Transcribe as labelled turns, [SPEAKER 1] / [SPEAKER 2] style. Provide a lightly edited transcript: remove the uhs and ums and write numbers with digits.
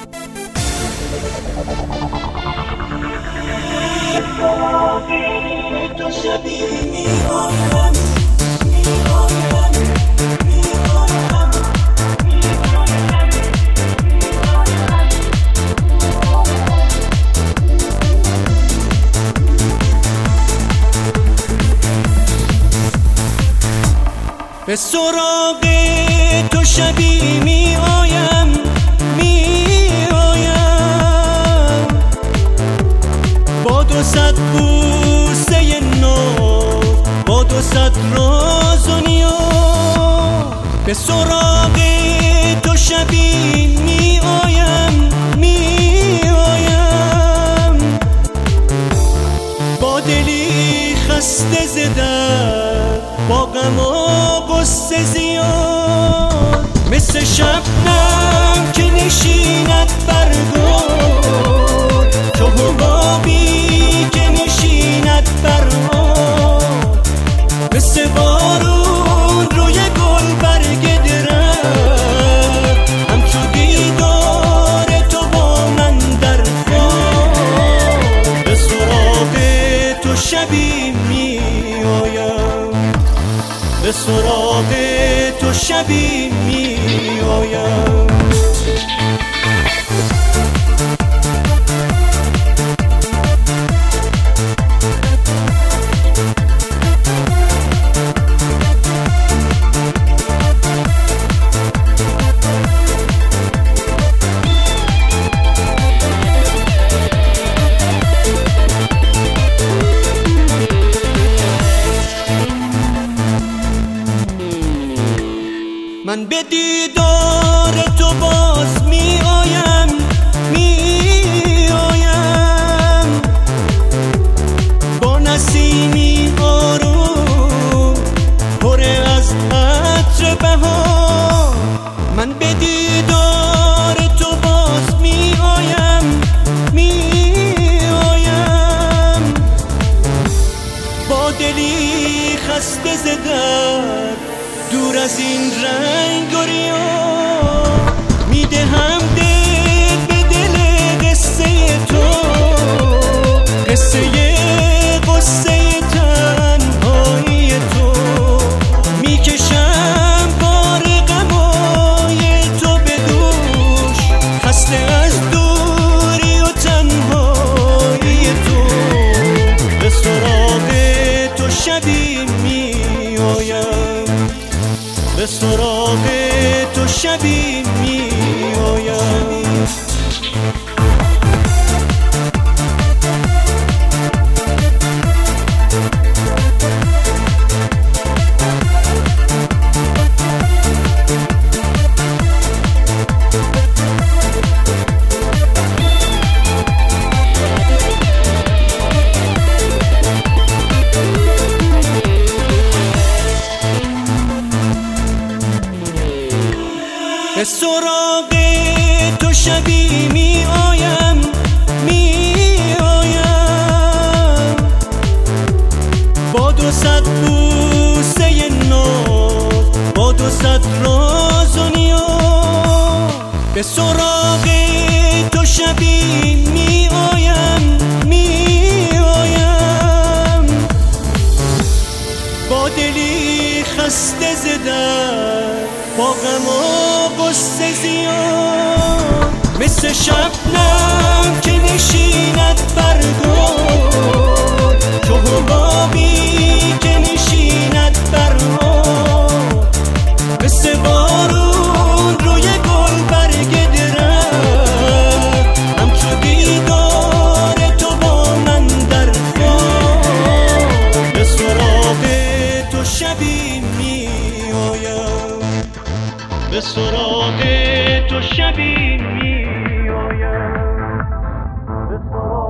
[SPEAKER 1] تو شبیه می‌آیم به سراغ تو شبی می آیم با 200 بوسه نو، با 200 راز و نیاز. به سراغ تو شبی می آیم با دلی خسته ز درد، با غم و غصه زیاد. مثل شبنم که نشیند بر گل، چو حبابی که نشیند بر آب. مثل بارون روی گل برگ درخت، همچو دیدار تو با من در خواب. به سراغ تو شبی می آیم، به سراغ تو شبی می آیم. من به دیدار تو باز می آیم با نسیمی آروم پر از عطر بهار. من به دیدار تو باز می آیم با دلی خسته ز درد، دور از این رنگ و ریا. میدهم دل به دل قصه تو، قصه غصه تنهایی تو. میکشم بار غمای تو به دوش، خسته از دوری و تنهایی تو. به سراغ تو شبی می آیم، به سراغ تو شبی می آیم. به سراغ تو شبی می آیم با 200 بوسه نو، با 200 راز و نیاز. به سراغ تو شبی می آیم با دلی خسته ز درد، با غم و غصه زیاد. مثل شبنم که نشیند بر گل، چو حبابی که نشیند بر آب. مثل بارون روی گل برگ درخت، همچو دیدار تو با من در خواب. به سراغ تو شبی می آیم، به سراغ تو شبی می آیم، به سراغ